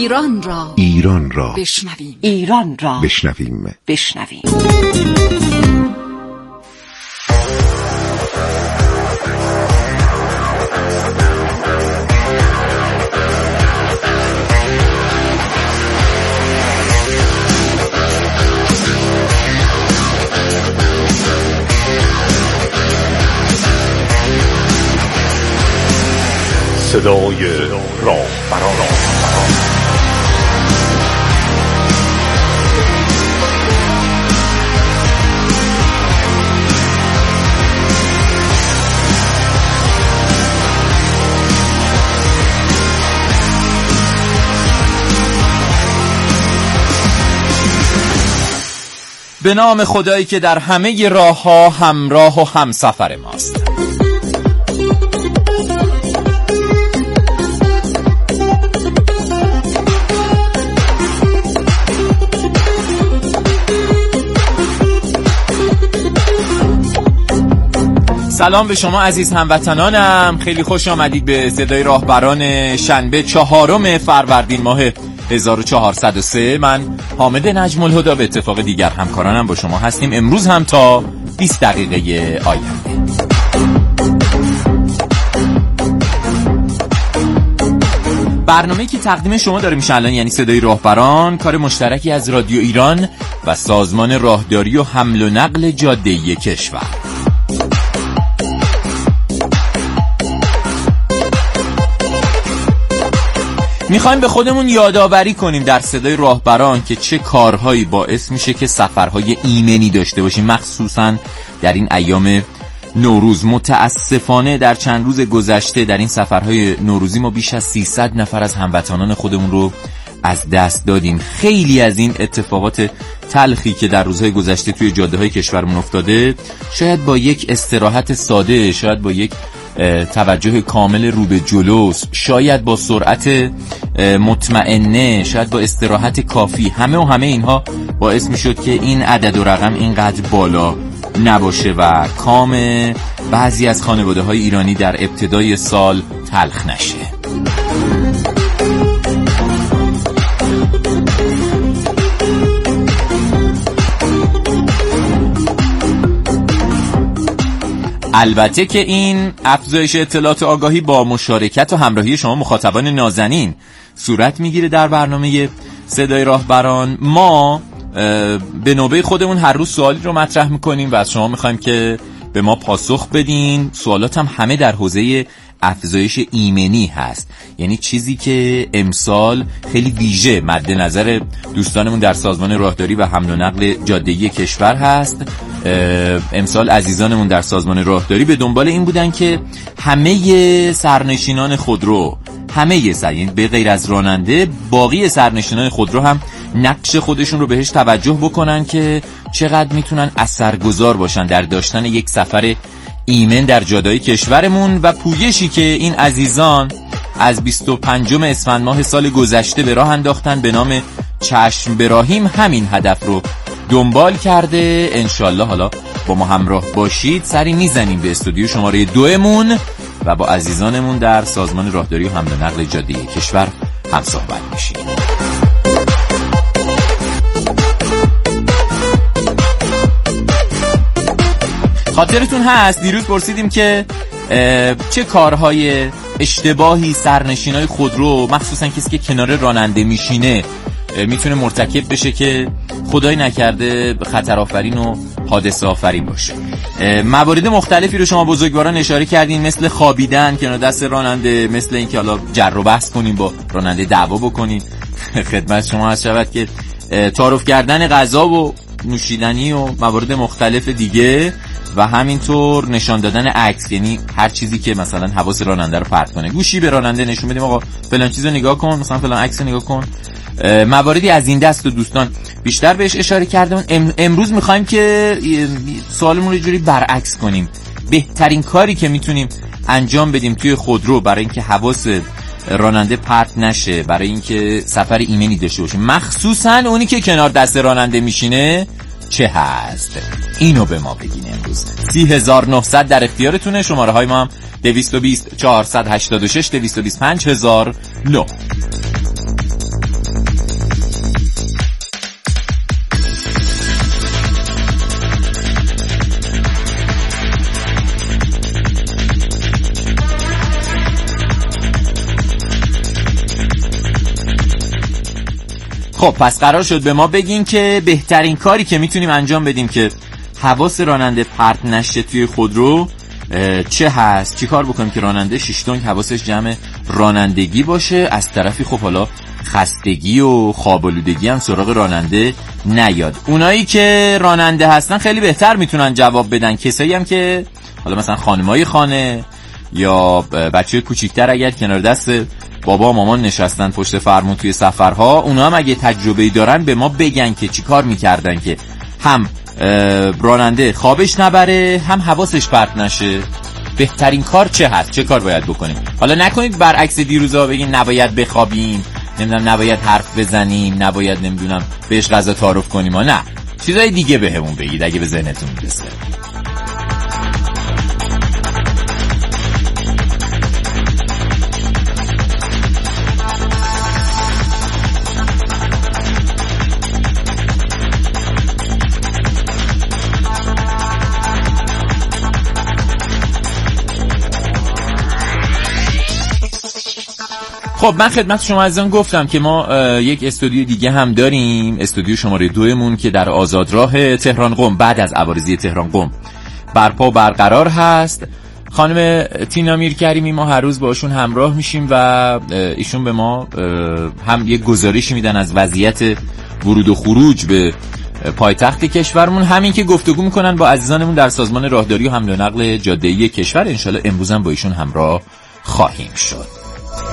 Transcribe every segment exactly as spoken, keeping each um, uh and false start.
ایران را ایران را بشنویم. ایران را بشنویم. بشنویم. صدای راهبران. به نام خدایی که در همه راه ها همراه و همسفر ماست. سلام به شما عزیز هموطنانم، خیلی خوش آمدید به صدای راهبران شنبه چهارم فروردین ماه هزار و چهارصد و سه. من حامد نجم الهدی به اتفاق دیگر همکارانم با شما هستیم امروز هم تا بیست دقیقه آینده. برنامه‌ای که تقدیم شما داره میشه الان، یعنی صدای راهبران، کار مشترکی از رادیو ایران و سازمان راهداری و حمل و نقل جاده‌ای کشور. میخوایم به خودمون یادآوری کنیم در صدای راهبران که چه کارهایی باعث میشه که سفرهای ایمنی داشته باشیم، مخصوصا در این ایام نوروز. متاسفانه در چند روز گذشته در این سفرهای نوروزی ما بیش از سیصد نفر از هموطنان خودمون رو از دست دادیم. خیلی از این اتفاقات تلخی که در روزهای گذشته توی جاده‌های کشورمون افتاده، شاید با یک استراحت ساده، شاید با یک توجه کامل رو به جلوست، شاید با سرعت مطمئنه، شاید با استراحت کافی، همه و همه اینها باعث می شد که این عدد و رقم اینقدر بالا نباشه و کام بعضی از خانواده های ایرانی در ابتدای سال تلخ نشه. البته که این افزایش اطلاعات آگاهی با مشارکت و همراهی شما مخاطبان نازنین صورت میگیره در برنامه صدای راهبران. ما به نوبه خودمون هر روز سوالی رو مطرح میکنیم و از شما میخوایم که به ما پاسخ بدین. سوالات هم همه در حوزه افزایش ایمنی هست، یعنی چیزی که امسال خیلی ویژه مد نظر دوستانمون در سازمان راهداری و حمل و نقل جاده‌ای کشور هست. امسال عزیزانمون در سازمان راهداری به دنبال این بودن که همه سرنشینان خودرو، همه سر یعنی به غیر از راننده، باقی سرنشینان خودرو هم نقش خودشون رو بهش توجه بکنن که چقدر میتونن اثرگذار باشن در داشتن یک سفر ایمن در جاده‌های کشورمون. و پویشی که این عزیزان از بیست و پنجم اسفند ماه سال گذشته به راه انداختن به نام چشم براهیم همین هدف رو دنبال کرده. انشالله حالا با ما همراه باشید، سری میزنیم به استودیو شماره دومون و با عزیزانمون در سازمان راهداری و حمل و نقل جاده‌ای کشور هم صحبت میشیم. خاطرتون هست دیروز پرسیدیم که چه کارهای اشتباهی سرنشینای خودرو، مخصوصا کسی که کنار راننده میشینه، میتونه مرتکب بشه که خدای نکرده خطر آفرین و حادثه آفرین باشه. موارد مختلفی رو شما بزرگواران اشاره کردین، مثل خوابیدن کنار دست راننده، مثل اینکه حالا جر و بحث کنین با راننده، دعوا بکنین. خدمت شما هست شود که تعارف کردن غذا و نوشیدنی و موارد مختلف دیگه و همینطور نشان دادن عکس، یعنی هر چیزی که مثلا حواس راننده رو پرت کنه، گوشی به راننده نشون بدیم آقا فلان چیزو نگاه کن، مثلا فلان عکس رو نگاه کن. مواردی از این دست و دوستان بیشتر بهش اشاره کردم. امروز میخوایم که سوالمون رو جوری برعکس کنیم. بهترین کاری که میتونیم انجام بدیم توی خودرو برای اینکه حواس راننده پرت نشه، برای اینکه سفر ایمنی داشته باشیم، مخصوصا اونی که کنار دست راننده میشینه، چه هست؟ اینو به ما بگین امروز. سی هزار و نهصد در اختیارتونه. شماره های ما هم دویست و بیست چهارصد و هشتاد و شش دویست و بیست و پنج هزار و نه. خب پس قرار شد به ما بگین که بهترین کاری که میتونیم انجام بدیم که حواس راننده پرت نشه توی خودرو چه هست؟ چی کار بکنیم که راننده شیشتونگ حواسش جمع رانندگی باشه، از طرفی خب حالا خستگی و خواب‌آلودگی هم سراغ راننده نیاد. اونایی که راننده هستن خیلی بهتر میتونن جواب بدن. کسایی هم که حالا مثلا خانمای خانه یا بچه کوچیکتر اگر کنار دست بابا و مامان نشستن پشت فرمون توی سفرها، اونا هم اگه تجربه‌ای دارن به ما بگن که چی کار میکردن که هم راننده خوابش نبره هم حواسش پرت نشه. بهترین کار چه هست؟ چه کار باید بکنیم؟ حالا نکنید برعکس دیروزا بگین نباید بخوابیم، نمیدونم نباید حرف بزنیم، نباید نمیدونم بهش غذا تعارف کنیم. نه، چیزای دیگه بهمون بگید اگه به ذهنتون میرسه. خب من خدمت شما عزیزان گفتم که ما یک استودیو دیگه هم داریم، استودیو شماره دومون که در آزادراه تهران قم بعد از عوارضی تهران قم برپا و برقرار هست. خانم تینا میرکریمی ما هر روز باشون همراه میشیم و ایشون به ما هم یک گزارشی میدن از وضعیت ورود و خروج به پایتخت کشورمون، همین که گفتگو میکنن با عزیزانمون در سازمان راهداری و حمل و نقل جاده‌ای کشور. انشالله امروز هم با ایشون همراه خواهیم شد.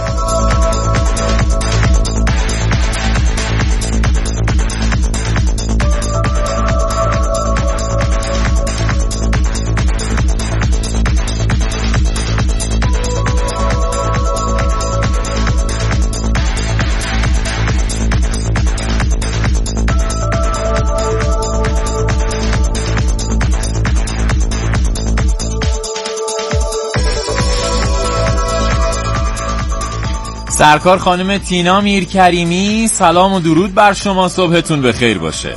سرکار خانم تینا میرکریمی، سلام و درود بر شما، صبحتون بخیر باشه.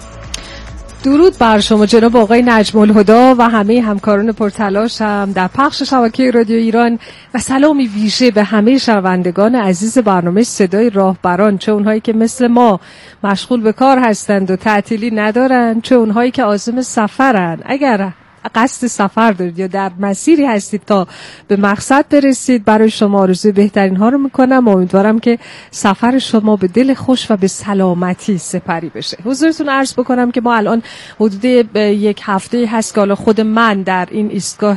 درود بر شما جناب آقای نجم الهدا و همه همکاران پرتلاشم در پخش شبکه رادیو ایران و سلامی ویژه به همه شنوندگان عزیز برنامه صدای راهبران، چه اونهایی که مثل ما مشغول به کار هستند و تعطیلی ندارن، چه اونهایی که عازم سفرن. اگر قصد سفر دارید یا در مسیری هستید تا به مقصد برسید، برای شما آرزوی بهترین ها رو میکنم. امیدوارم که سفر شما به دل خوش و به سلامتی سپری بشه. حضورتون عرض بکنم که ما الان حدود یک هفته هست که حالا خود من در این ایستگاه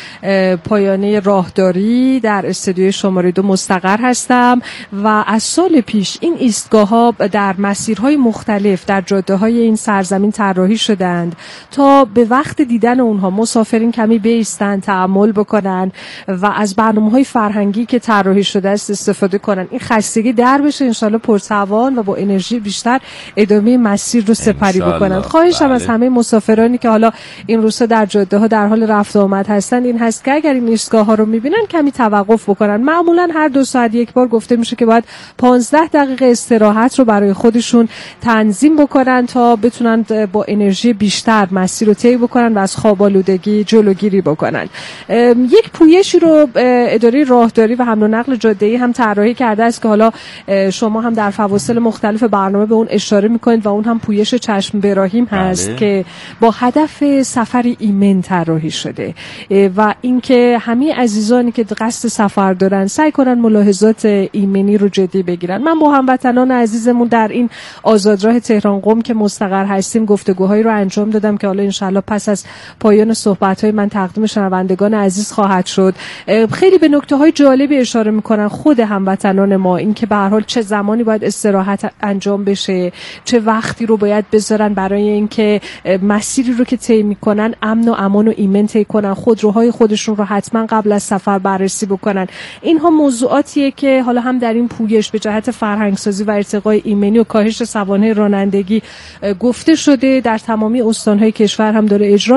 پایانه راهداری در استودیوی شماره دو مستقر هستم و از سال پیش این ایستگاه ها در مسیرهای مختلف در جاده های این سرزمین طراحی شدند تا به وقت دیدن اونها مسافرین کمی بایستن، تأمل بکنن و از برنامه‌های فرهنگی که طراحی شده است استفاده کنن. این خستگی در بشه، انشالله پرتوان و با انرژی بیشتر ادامه مسیر رو سپری بکنن. خواهشم بله. از همه مسافرانی که حالا این روزها در جاده ها در حال رفت و آمد هستن این هست که اگر این ایستگاه ها رو میبینن کمی توقف بکنن. معمولا هر دو ساعت یک بار گفته میشه که باید پانزده دقیقه استراحت رو برای خودشون تنظیم بکنن تا بتونن با انرژی بیشتر مسیر رو طی بکنن و از خواب‌آلودگی جلوگیری بکنن. یک پویشی رو اداره راهداری و حمل و نقل جاده‌ای هم طراحی کرده است که حالا شما هم در فواصل مختلف برنامه به اون اشاره میکنید و اون هم پویش چشم براهیم هست بله. که با هدف سفری ایمن طراحی شده و اینکه همه عزیزانی که قصد سفر دارن سعی کنن ملاحظات ایمنی رو جدی بگیرن. من با هموطنان عزیزمون در این آزادراه تهران قم که مستقر هستیم گفتگوهایی رو انجام دادم که حالا انشالله پس از پایان صحبت‌های من تقدیم شنوندگان عزیز خواهد شد. خیلی به نکته‌های جالبی اشاره می‌کنن خود هموطنان ما، این که به هر حال چه زمانی باید استراحت انجام بشه، چه وقتی رو باید بذارن برای اینکه مسیری رو که طی می‌کنن امن و امان و ایمن طی کنن، خودروهای خودشون رو حتما قبل از سفر بررسی بکنن. اینها موضوعاتیه که حالا هم در این پویش به جهت فرهنگ‌سازی و ارتقای ایمنی و کاهش سوانح رانندگی گفته شده، در تمامی استان‌های کشور هم داره اجرا میشه و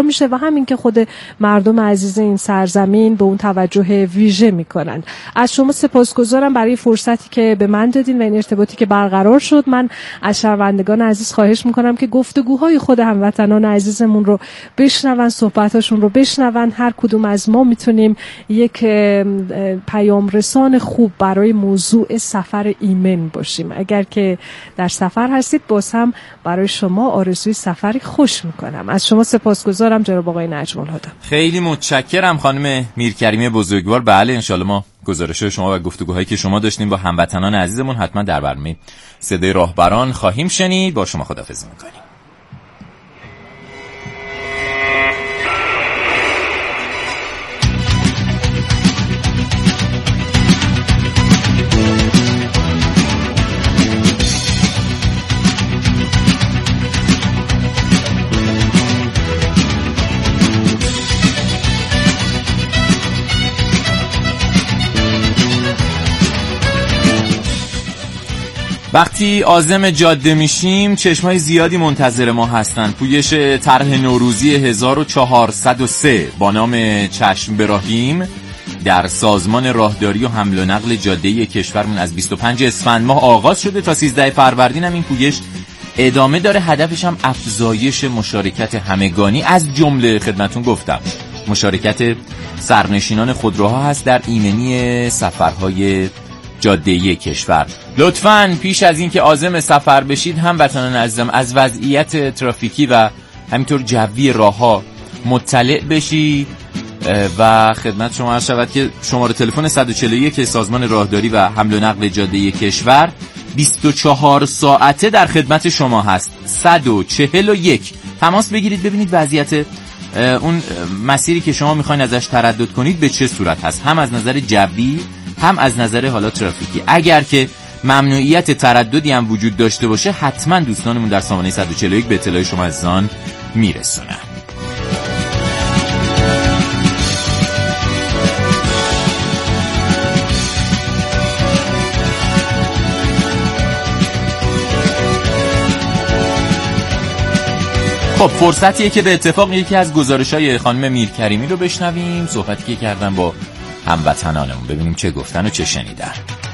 همین که خود مردم عزیز این سرزمین به اون توجه ویژه میکنن. از شما سپاسگزارم برای فرصتی که به من دادین و این ارتباطی که برقرار شد. من از شنوندگان عزیز خواهش میکنم که گفتگوهای خود هموطنان عزیزمون رو بشنون، صحبتاشون رو بشنون. هر کدوم از ما میتونیم یک پیام رسان خوب برای موضوع سفر ایمن باشیم. اگر که در سفر هستید باز هم برای شما آرزوی سفری خوش میکنم. از شما سپاسگزارم جناب آقای نجم الهدی. خیلی متشکرم خانم میرکریمی بزرگوار. بله انشالله ما گزارش شما و گفتگوهایی که شما داشتیم با هموطنان عزیزمون حتما در برنامه صدای راهبران خواهیم شنید. با شما خداحافظی میکنیم. وقتی عازم جاده میشیم چشمای زیادی منتظر ما هستن. پویش طرح نوروزی هزار و چهارصد و سه با نام چشم براهیم در سازمان راهداری و حمل و نقل جاده کشورمون از بیست و پنج اسفند ماه آغاز شده تا سیزده فروردین هم این پویش ادامه داره. هدفش هم افزایش مشارکت همگانی، از جمله خدمتون گفتم مشارکت سرنشینان خودروها هست در ایمنی سفرهای جاده کشور. لطفاً پیش از اینکه عازم سفر بشید هموطنان عزیزم از وضعیت ترافیکی و همینطور جوی راهها مطلع بشید و خدمت شما عرض شود که شماره تلفن صد و چهل و یک سازمان راهداری و حمل و نقل جاده کشور بیست و چهار ساعته در خدمت شما هست. صد و چهل و یک تماس بگیرید ببینید وضعیت اون مسیری که شما میخواین ازش تردد کنید به چه صورت هست، هم از نظر جوی هم از نظر حالا ترافیکی. اگر که ممنوعیت ترددی هم وجود داشته باشه حتما دوستانمون در سامانه صد و چهل و یک به اطلاع شما عزیزان میرسونن. خب فرصتیه که به اتفاق یکی از گزارش‌های خانم میرکریمی رو بشنویم، صحبتی که کردن با هموطنانمون، ببینیم چه گفتن و چه شنیدن.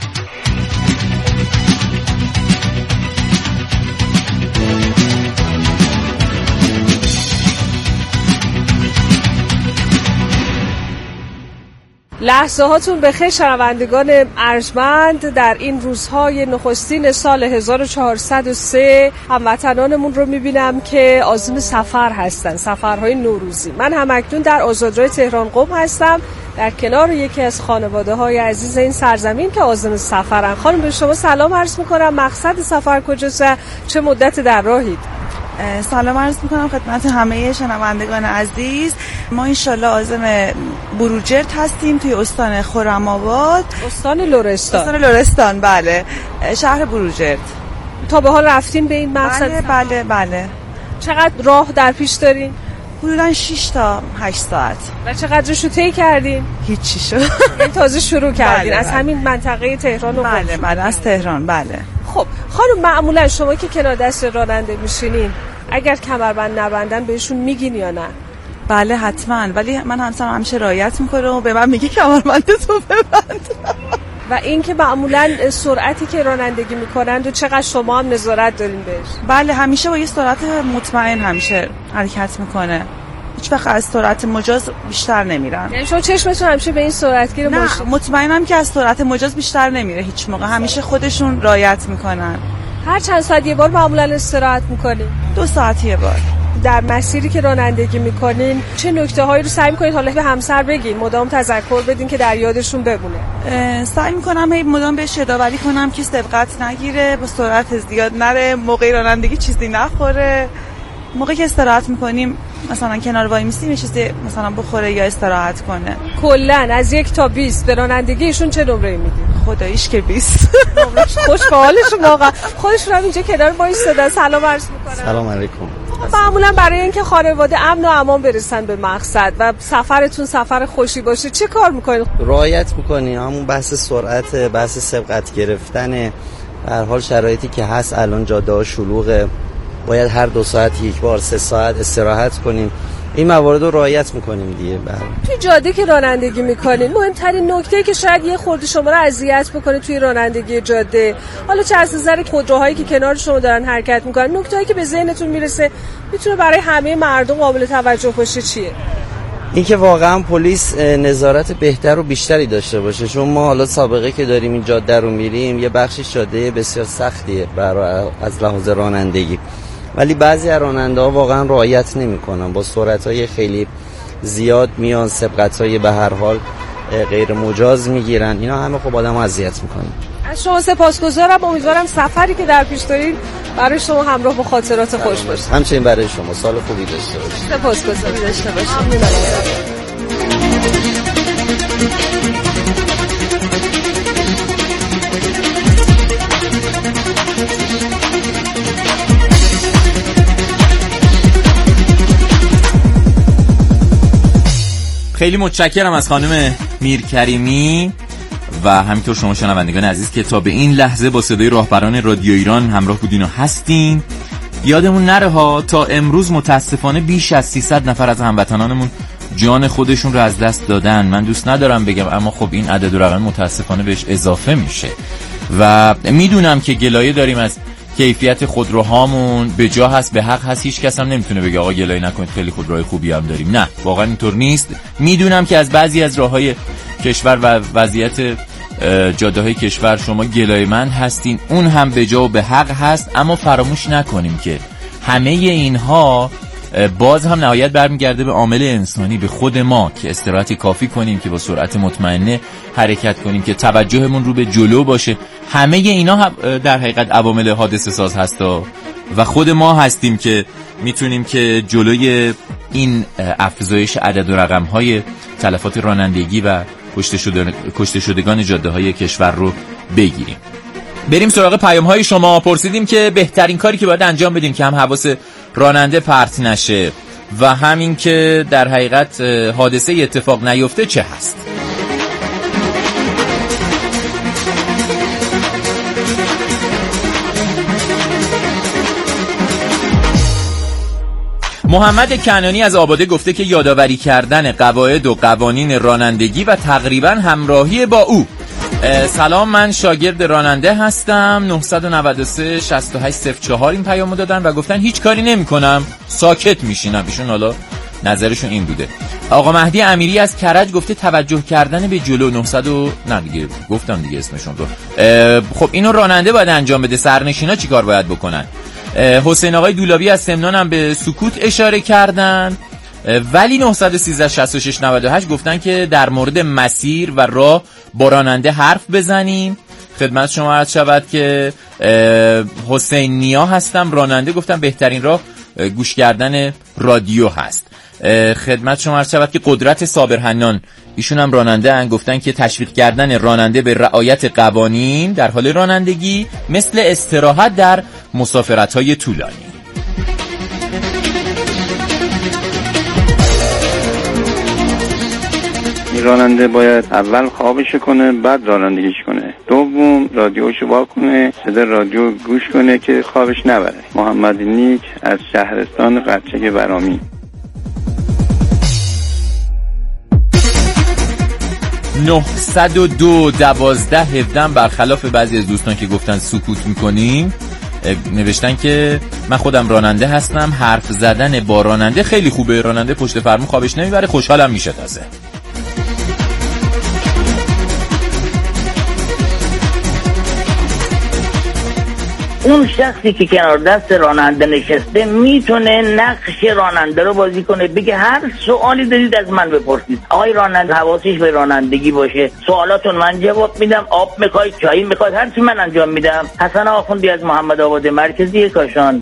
لحظه هاتون بخیر شنوندگان ارجمند. در این روزهای نخستین سال هزار و چهارصد و سه هموطنانمون رو میبینم که عازم سفر هستن، سفرهای نوروزی. من همکنون در آزادراه تهران قم هستم در کنار یکی از خانواده های عزیز این سرزمین که عازم سفرن. خانم به شما سلام عرض میکنم. مقصد سفر کجاست؟ چه مدت در راهید؟ سلام عرض میکنم خدمت همه شنوندگان عزیز. ما انشالله عازم بروجرد هستیم توی استان خرم‌آباد، استان لرستان. استان لرستان بله، شهر بروجرد. تا به حال رفتین به این مقصد؟ بله بله بله. چقدر راه در پیش دارین؟ حدوداً شش تا هشت ساعت. و چقدرشو طی کردین؟ هیچی شد. این تازه شروع کردین؟ بله از بله. همین منطقه تهران و بله بله از تهران. بله. خب خانم معمولا شما که کنار دست راننده میشینین اگر کمربند نبندن بهشون میگین یا نه؟ بله حتما، ولی من همسرم همیشه رعایت میکنه و به من میگه کمربندتو ببند. و این که معمولا سرعتی که رانندگی میکنند و چقدر شما هم نظارت دارین بهش؟ بله همیشه با یه سرعت مطمئن همیشه حرکت میکنه، هیچ وقت از سرعت مجاز بیشتر نمیرن. یعنی شما چشمتون همیشه به این سرعتگیر ماشین؟ نه مطمئنم که از سرعت مجاز بیشتر نمیره هیچ موقع، همیشه خودشون رعایت میکنن. هر چند ساعت یه بار معمولا استراحت میکنین؟ دو ساعت یه بار. در مسیری که رانندگی میکنین چه نکته هایی رو سعی میکنید حالا به همسر بگین، مدام تذکر بدین که در یادشون بمونه؟ سعی میکنم هی مدام بهش یادآوری کنم که سبقت نگیره، با سرعت زیاد نره، موقع رانندگی چیزی نخوره، موقعی که استراحت میکنیم مثلا کنار وای میستیم یه چیزی مثلا بخوره یا استراحت کنه. کلا از یک تا بیست به رانندگیشون چه نمره میدین؟ خداییش که بیست. خوش به حالشون واقعا. خودشون هم اینجا کنار وایسادن. سلام عرض میکنم. سلام علیکم. معمولا برای اینکه خانواده امن و امان برسن به مقصد و سفرتون سفر خوشی باشه چه کار میکنید؟ رعایت میکنیم، همون بحث سرعت، بحث سبقت گرفتن، به هر حال شرایطی که هست الان جاده ها شلوغه، باید هر دو ساعت یک بار، سه ساعت استراحت کنیم. این موارد رو رعایت میکنیم دیگه. بله توی جاده که رانندگی میکنین مهمترین نکته که شاید یه خورده شما رو اذیت بکنه توی رانندگی جاده، حالا چه از نظر خودروهایی که کنار شما دارن حرکت میکنن، نکته‌ای که به ذهنتون میرسه میتونه برای همه مردم قابل توجه باشه چیه؟ این که واقعا پلیس نظارت بهتر و بیشتری داشته باشه، چون ما حالا سابقه که داریم این جاده رو میریم یه بخشی جاده بسیار سختیه برای از لحاظ رانندگی، ولی بعضی از راننده‌ها واقعا رعایت نمی‌کنن، با سرعت‌های خیلی زیاد میان، سبقت‌های به هر حال غیر مجاز میگیرن، اینا همه خب آدمو اذیت می‌کنه. از شما سپاسگزارم، امیدوارم سفری که در پیش دارین برای شما همراه با خاطرات خوش باشه. همچنین برای شما سال خوبی داشته باشید. سپاسگزارم داشته باشید. خیلی متشکرم از خانم میرکریمی و همینطور شما شنوندگان عزیز که تا به این لحظه با صدای راهبران رادیو ایران همراه بودین و هستین. یادمون نره ها تا امروز متاسفانه بیش از سیصد نفر از هموطنانمون جان خودشون رو از دست دادن. من دوست ندارم بگم، اما خب این عدد و رقم متاسفانه بهش اضافه میشه و میدونم که گلایه داریم از کیفیت خودروهامون، به جا هست، به حق هست، هیچ کس هم نمیتونه بگه آقا گلایه نکنید خیلی خودروهای خوبی هم داریم. نه، واقعا اینطور نیست. میدونم که از بعضی از راههای کشور و وضعیت جاده‌های کشور شما گلایه‌مند هستین، اون هم به جا و به حق هست، اما فراموش نکنیم که همه اینها باز هم نهایت برمیگرده به عامل انسانی، به خود ما که استراحت کافی کنیم، که با سرعت مطمئنه حرکت کنیم، که توجهمون رو به جلو باشه. همه اینا در حقیقت عوامل حادثه ساز هستا و خود ما هستیم که میتونیم که جلوی این افزایش عدد و رقم‌های تلفات رانندگی و کشته شده کشته شدگان جاده‌های کشور رو بگیریم. بریم سراغ پیام‌های شما. پرسیدیم که بهترین کاری که باید انجام بدیم که هم حواس راننده پرت نشه و همین که در حقیقت حادثه اتفاق نیفته چه هست. محمد کنانی از آباده گفته که یادآوری کردن قواعد و قوانین رانندگی و تقریبا همراهی با او. سلام، من شاگرد راننده هستم. نه نه سه شش هشت صفر چهار این پیامو دادن و گفتن هیچ کاری نمی کنم، ساکت میشینم. ایشون حالا نظرشون این بوده. آقا مهدی امیری از کرج گفته توجه کردن به جلو. نه و... نه دیگه گفتم دیگه اسمشون رو. خب اینو راننده باید انجام بده، سرنشینا چی کار باید بکنن؟ حسین آقای دولابی از سمنان هم به سکوت اشاره کردن، ولی نه یک سه شش شش نه هشت گفتن که در مورد مسیر و راه با راننده حرف بزنیم. خدمت شما عرض شود که حسین نیا هستم، راننده، گفتم بهترین راه گوش کردن رادیو هست. خدمت شما عرض شود که قدرت صابر حنان، ایشون هم راننده ان، گفتن که تشویق کردن راننده به رعایت قوانین در حال رانندگی مثل استراحت در مسافرت‌های طولانی. راننده باید اول خوابش کنه بعد رانندگیش کنه، دوم رادیوشو وا کنه، صدای رادیو گوش کنه که خوابش نبره. محمد نیک از شهرستان قرچک برامی. نه صد و دو دوازده هفده برخلاف بعضی از دوستان که گفتن سکوت میکنیم، نوشتن که من خودم راننده هستم، حرف زدن با راننده خیلی خوبه، راننده پشت فرمون خوابش نمیبره، خوشحالم میشه. تازه اون شخصی که کنار دست راننده نشسته میتونه نقش راننده رو بازی کنه، بگه هر سوالی دارید از من بپرسید. آقای راننده حواسش به رانندگی باشه، سوالاتون من جواب میدم، آب میخواید، چایی میخواید، هر چی من انجام میدم. حسن آخوندی از محمد آباد مرکزی کاشان.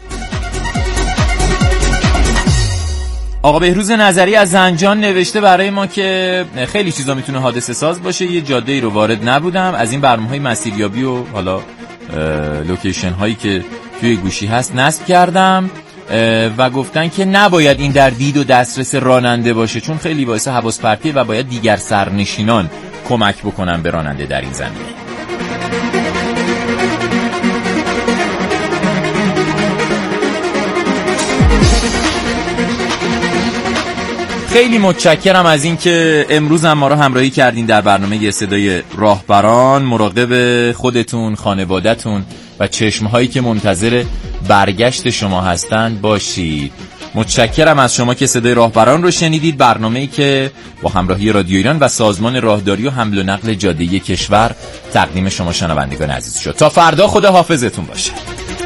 آقا بهروز نظری از زنجان نوشته برای ما که خیلی چیزا میتونه حادثه ساز باشه، یه جاده ای رو وارد نبودم، از این برنامه‌های مسیریابی و حالا لوکیشن هایی که توی گوشی هست نصب کردم و گفتن که نباید این در دید و دسترس راننده باشه، چون خیلی باعث حواس پرتیه و باید دیگر سرنشینان کمک بکنن به راننده در این زمینه. خیلی متشکرم از این که امروز هم ما رو همراهی کردین در برنامه صدای راهبران. مراقب خودتون، خانواده‌تون و چشمهایی که منتظر برگشت شما هستند باشید. متشکرم از شما که صدای راهبران رو شنیدید، برنامه‌ای که با همراهی رادیو ایران و سازمان راهداری و حمل و نقل جاده‌ای کشور تقدیم شما شنوندگان عزیز شد. تا فردا خدا حافظتون باشه.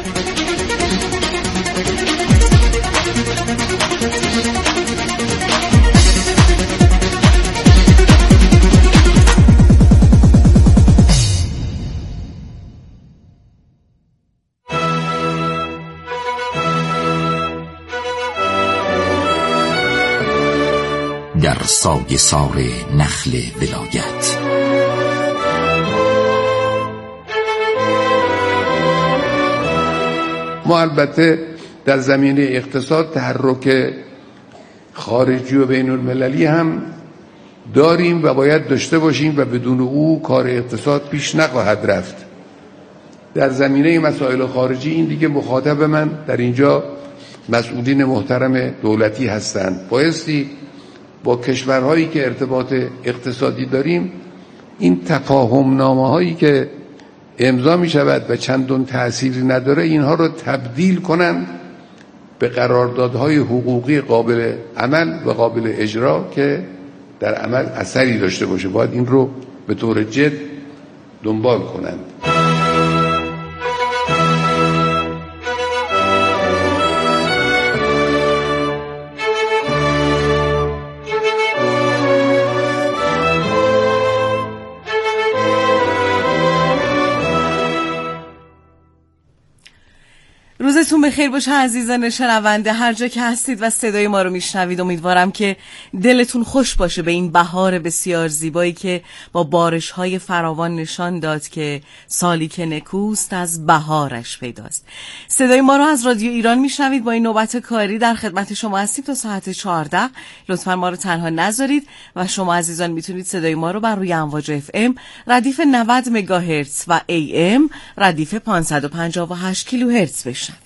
در سایه سار نخل ولایت ما البته در زمینه اقتصاد تحرک خارجی و بین المللی هم داریم و باید داشته باشیم و بدون او کار اقتصاد پیش نخواهد رفت. در زمینه مسائل خارجی این دیگه مخاطب من در اینجا مسئولین محترم دولتی هستند. بایستی با کشورهایی که ارتباط اقتصادی داریم این تفاهم نامه هایی که امضا می شود و چندان تأثیری نداره اینها رو تبدیل کنند به قراردادهای حقوقی قابل عمل و قابل اجرا که در عمل اثری داشته باشه. باید این رو به طور جد دنبال کنند. روزتون بخیر باشه عزیزان شنونده، هر جا که هستید و صدای ما رو میشنوید. امیدوارم که دلتون خوش باشه به این بهار بسیار زیبایی که با بارش‌های فراوان نشان داد که سالی که نکوست از بهارش پیداست. صدای ما رو از رادیو ایران میشنوید. با این نوبت کاری در خدمت شما هستیم تا ساعت چهارده. لطفاً ما رو تنها نذارید و شما عزیزان میتونید صدای ما رو بر روی امواج اف ام ردیف نود مگاهرتز و ای ام ردیف پانصد و پنجاه و هشت کیلوهرتز بشنوید.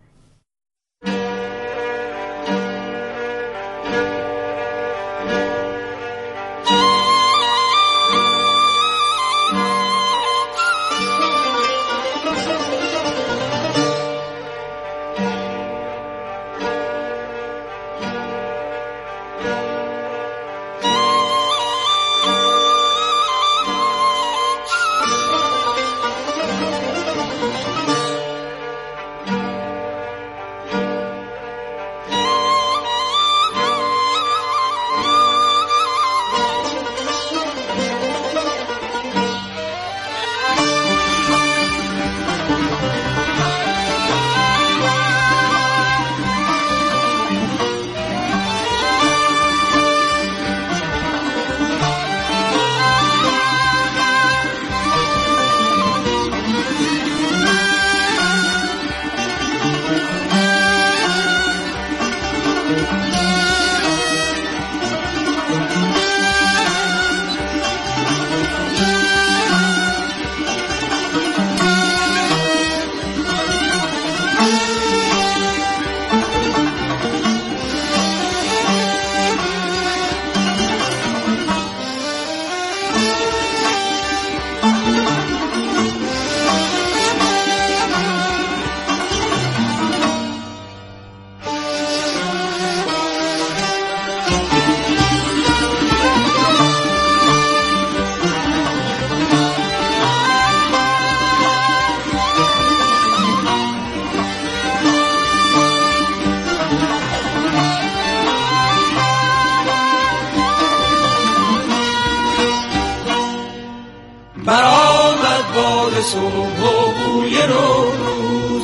صبح و بوی نوروز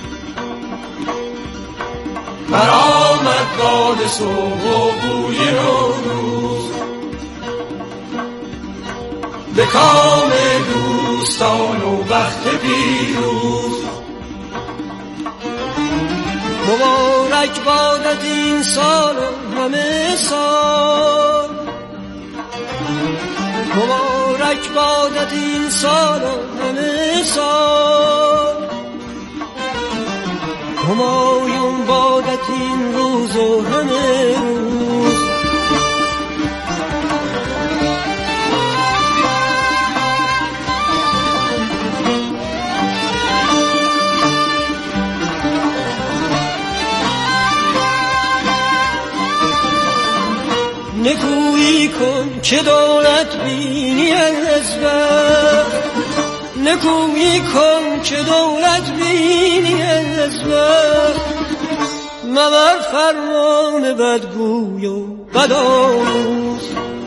برآمد باد صبح و بوی نوروز به کام دوستان و بخت پیروز مبارک بادت این سال و همه سال مبارک بادت این سال و همه سال همایون بادت این روز و همه روز نکویی کن که دولت بینی از وقت، نکویی کن که دولت بینی از وقت، مبر فرمان بدگوی و بدآموز.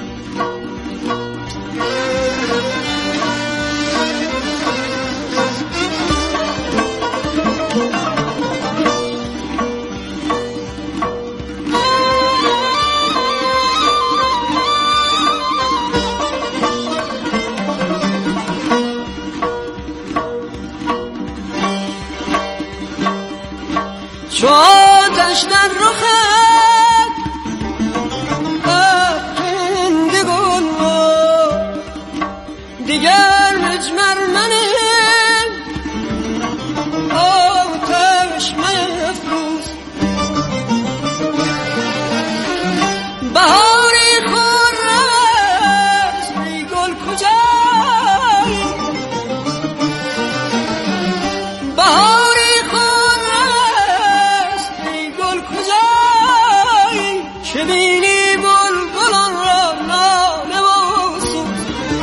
چو آتش در رخت افکنده گل را، دیگر مجمر منه آتش مفروز. بهاری خرم است ای گل کجایی، بهاری چه بینی بلبلان را ناله و سوز.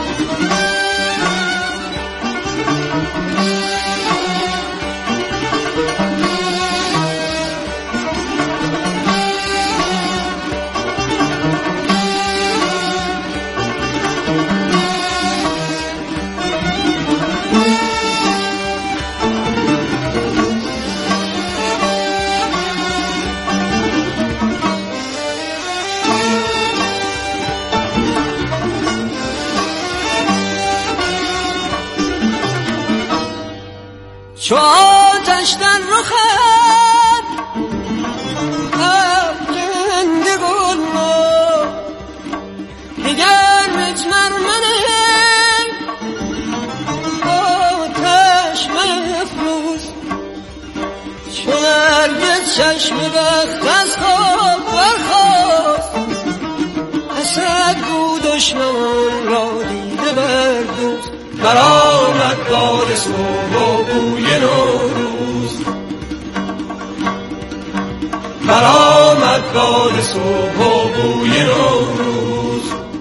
چو آتش در رخت افکنده گل را، دیگر مجمر منه آتش مفروز. چو نرگس چشم بخت از خواب برخاست، حسد گو دشمن را دیده بردوز. برآمد باد صبح و بوی نوروز، برآمد باد صبح و بوی نوروز.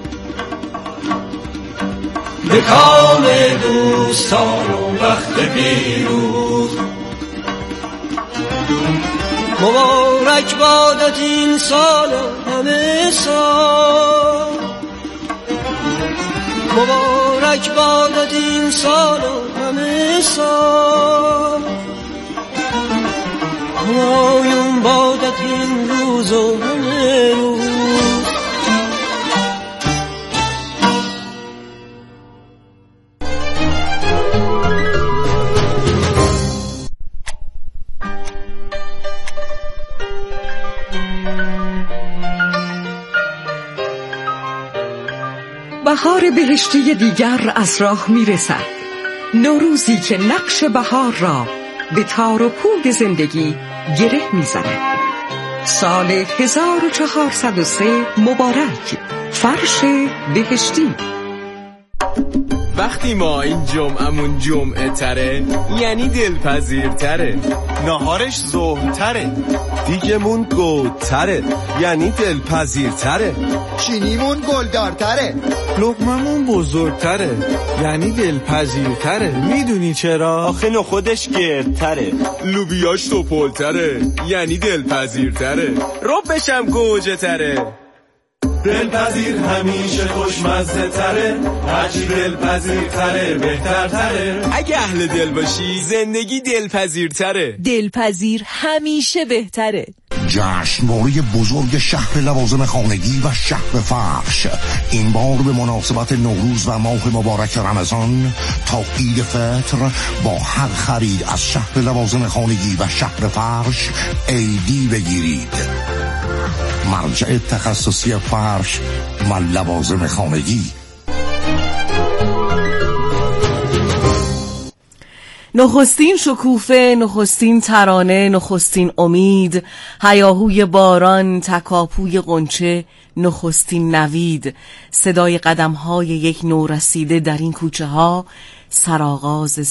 به کام دوستان و وقت پیروز، مبارک بادت این سال و همه سال، مبارک بادت این سال و همه سال، همایون بادت این روز و همه روز. بهار بهشتی دیگر از راه می رسد، نوروزی که نقش بهار را به تار و پود زندگی گره می زند. سال هزار و چهارصد و سه مبارک، فرش بهشتی. وقتی ما این جمعمون جمعه تره یعنی دلپذیر تره، نهارش ظهر تره، دیگمون گود تره یعنی دلپذیر تره، چینیمون گلدار تره، لقممون بزرگ تره یعنی دلپذیر تره. میدونی چرا؟ آخه نخودش گرد تره، لوبیاش توپل تره یعنی دلپذیر تره، ربشم گوجه تره. دلپذیر همیشه خوشمزه تره، هرچی دلپذیر تره بهتر تره. اگه اهل دل باشی زندگی دلپذیر تره، دلپذیر همیشه بهتره. جشنواره بزرگ شهر لوازم خانگی و شهر فرش این بار به مناسبت نوروز و ماه مبارک رمضان تا عید فطر با هر خرید از شهر لوازم خانگی و شهر فرش ایدی بگیرید. مرجع تخصصی فرش و لوازم خانگی. نخستین شکوفه، نخستین ترانه، نخستین امید، هیاهوی باران، تکاپوی غنچه، نخستین نوید، صدای قدم‌های یک نورسیده در این کوچه ها، سرآغاز